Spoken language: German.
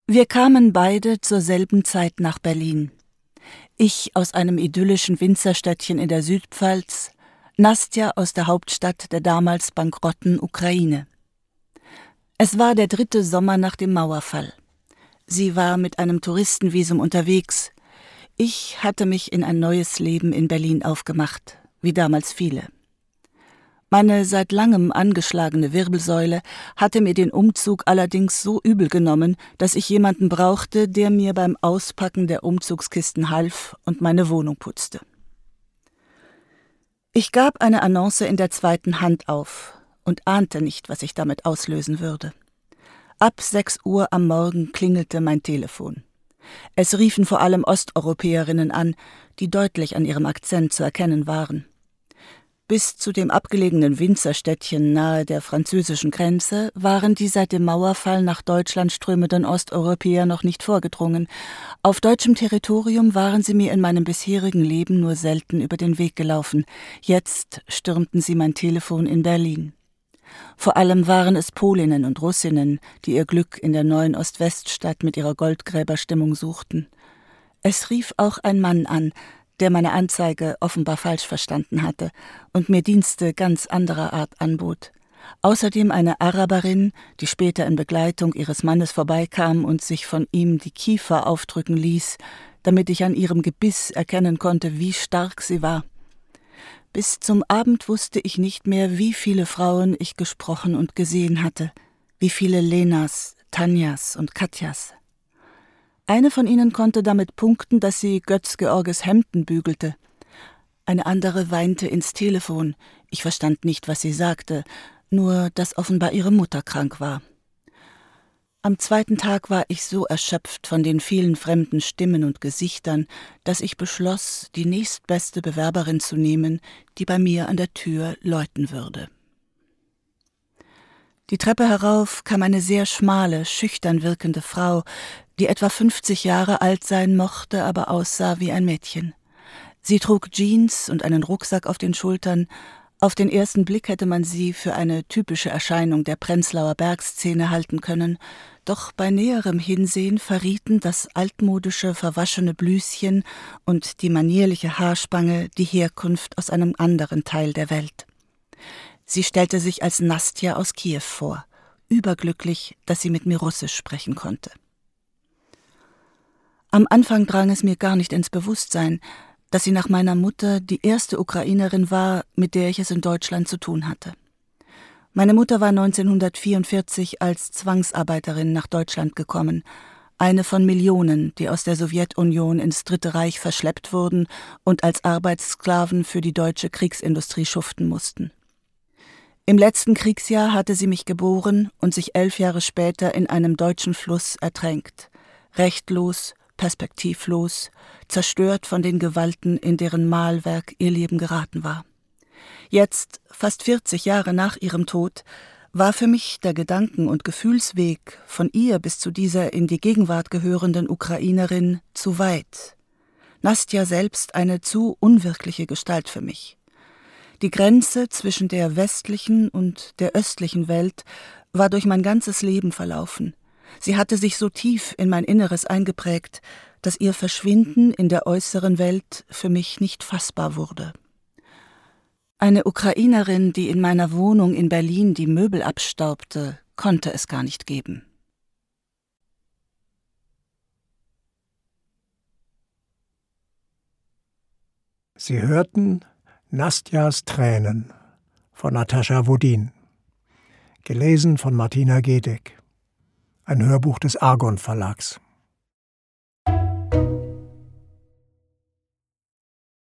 Wir kamen beide zur selben Zeit nach Berlin. Ich aus einem idyllischen Winzerstädtchen in der Südpfalz, Nastja aus der Hauptstadt der damals bankrotten Ukraine. Es war der 3. Sommer nach dem Mauerfall. Sie war mit einem Touristenvisum unterwegs. Ich hatte mich in ein neues Leben in Berlin aufgemacht, wie damals viele. Meine seit langem angeschlagene Wirbelsäule hatte mir den Umzug allerdings so übel genommen, dass ich jemanden brauchte, der mir beim Auspacken der Umzugskisten half und meine Wohnung putzte. Ich gab eine Annonce in der 2. Hand auf und ahnte nicht, was ich damit auslösen würde. Ab 6 Uhr am Morgen klingelte mein Telefon. Es riefen vor allem Osteuropäerinnen an, die deutlich an ihrem Akzent zu erkennen waren. Bis zu dem abgelegenen Winzerstädtchen nahe der französischen Grenze waren die seit dem Mauerfall nach Deutschland strömenden Osteuropäer noch nicht vorgedrungen. Auf deutschem Territorium waren sie mir in meinem bisherigen Leben nur selten über den Weg gelaufen. Jetzt stürmten sie mein Telefon in Berlin. Vor allem waren es Polinnen und Russinnen, die ihr Glück in der neuen Ost-West-Stadt mit ihrer Goldgräberstimmung suchten. Es rief auch ein Mann an, der meine Anzeige offenbar falsch verstanden hatte und mir Dienste ganz anderer Art anbot. Außerdem eine Araberin, die später in Begleitung ihres Mannes vorbeikam und sich von ihm die Kiefer aufdrücken ließ, damit ich an ihrem Gebiss erkennen konnte, wie stark sie war. Bis zum Abend wusste ich nicht mehr, wie viele Frauen ich gesprochen und gesehen hatte, wie viele Lenas, Tanjas und Katjas. Eine von ihnen konnte damit punkten, dass sie Götz-Georges Hemden bügelte. Eine andere weinte ins Telefon. Ich verstand nicht, was sie sagte, nur dass offenbar ihre Mutter krank war. Am 2. Tag war ich so erschöpft von den vielen fremden Stimmen und Gesichtern, dass ich beschloss, die nächstbeste Bewerberin zu nehmen, die bei mir an der Tür läuten würde. Die Treppe herauf kam eine sehr schmale, schüchtern wirkende Frau, die etwa 50 Jahre alt sein mochte, aber aussah wie ein Mädchen. Sie trug Jeans und einen Rucksack auf den Schultern. Auf den ersten Blick hätte man sie für eine typische Erscheinung der Prenzlauer Bergszene halten können, doch bei näherem Hinsehen verrieten das altmodische, verwaschene Blüschen und die manierliche Haarspange die Herkunft aus einem anderen Teil der Welt. Sie stellte sich als Nastja aus Kiew vor, überglücklich, dass sie mit mir Russisch sprechen konnte. Am Anfang drang es mir gar nicht ins Bewusstsein, dass sie nach meiner Mutter die erste Ukrainerin war, mit der ich es in Deutschland zu tun hatte. Meine Mutter war 1944 als Zwangsarbeiterin nach Deutschland gekommen, eine von Millionen, die aus der Sowjetunion ins Dritte Reich verschleppt wurden und als Arbeitssklaven für die deutsche Kriegsindustrie schuften mussten. Im letzten Kriegsjahr hatte sie mich geboren und sich 11 Jahre später in einem deutschen Fluss ertränkt, rechtlos, perspektivlos, zerstört von den Gewalten, in deren Mahlwerk ihr Leben geraten war. Jetzt, fast 40 Jahre nach ihrem Tod, war für mich der Gedanken- und Gefühlsweg von ihr bis zu dieser in die Gegenwart gehörenden Ukrainerin zu weit. Nastja selbst eine zu unwirkliche Gestalt für mich. Die Grenze zwischen der westlichen und der östlichen Welt war durch mein ganzes Leben verlaufen. Sie hatte sich so tief in mein Inneres eingeprägt, dass ihr Verschwinden in der äußeren Welt für mich nicht fassbar wurde. Eine Ukrainerin, die in meiner Wohnung in Berlin die Möbel abstaubte, konnte es gar nicht geben. Sie hörten Nastjas Tränen von Natascha Wodin, gelesen von Martina Gedeck, ein Hörbuch des Argon Verlags.